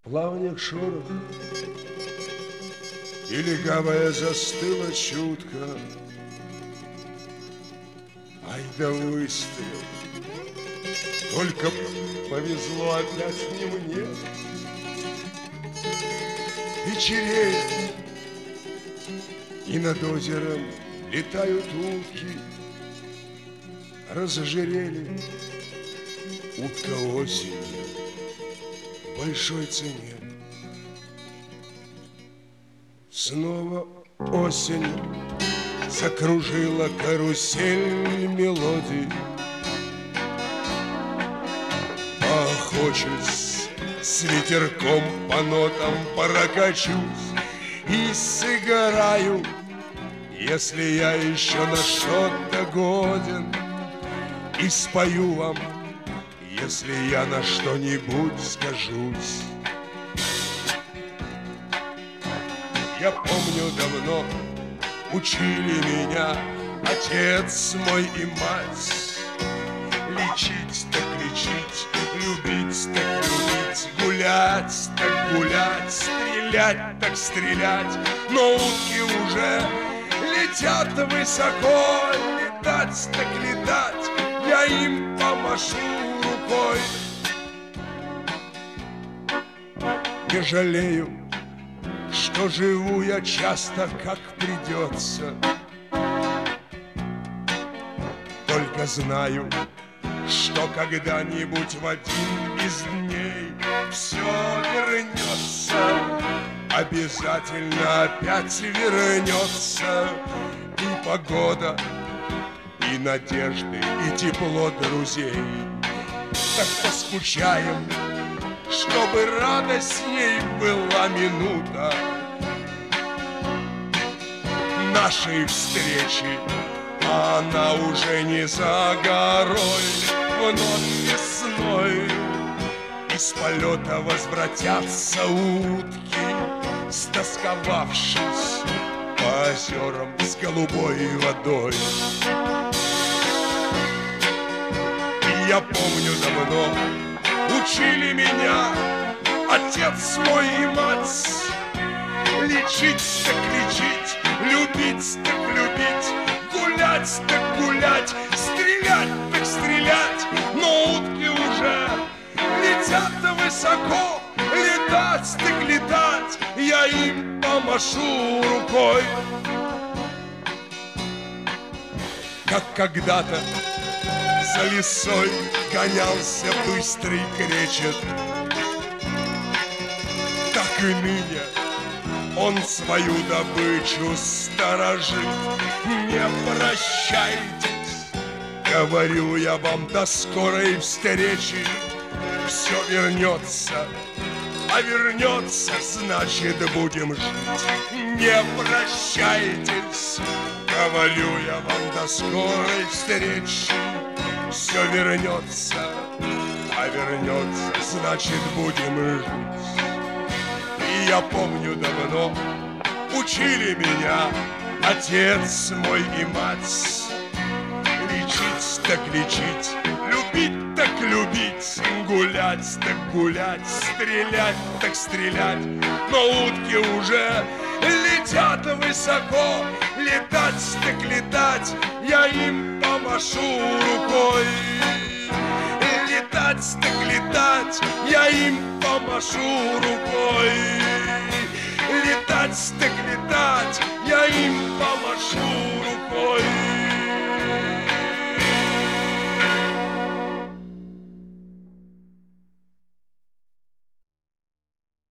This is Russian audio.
плавнях шорох, и легавая застыла чутко. Ай да выстрел, только повезло опять не мне. Вечереет, и над озером летают утки. Разожирели утка осенью в большой цене. Снова осень закружила карусель мелодий. Охочусь, с ветерком по нотам прокачусь и сыграю, если я еще на что-то годен, и спою вам, если я на что-нибудь скажусь. Я помню, давно учили меня отец мой и мать. Лечить так лечить, любить так любить, гулять так гулять, стрелять так стрелять. Но утки уже летят высоко, летать так летать, я им помашу рукой. Не жалею, что живу я часто, как придется. Только знаю, что когда-нибудь в один из дней все вернется. Обязательно опять вернется. И погода, и надежды, и тепло друзей. Так поскучаем, чтобы радостней была минута нашей встречи. А она уже не за горой. Вновь весной из полета возвратятся утки, стосковавшись по озерам с голубой водой. И я помню, давно учили меня отец мой и мать. Лечить так лечить, любить так любить, гулять так гулять, стрелять так стрелять. Но утки уже летят высоко, летать так летать, я им помашу рукой. Как когда-то за лисой гонялся быстрый кречет, так и ныне он свою добычу сторожит. Не прощайтесь, говорю я вам, до скорой встречи. Все вернется, а вернется, значит будем жить. Не прощайтесь, говорю я вам, до скорой встречи. Все вернется, а вернется, значит будем жить. И я помню, давно учили меня отец мой и мать. Лечить так лечить, любить так любить, гулять так гулять, стрелять так стрелять. Но утки уже летят высоко, летать так летать, я им помашу рукой. Летать так летать, я им помашу рукой. Летать так летать, я им помашу рукой.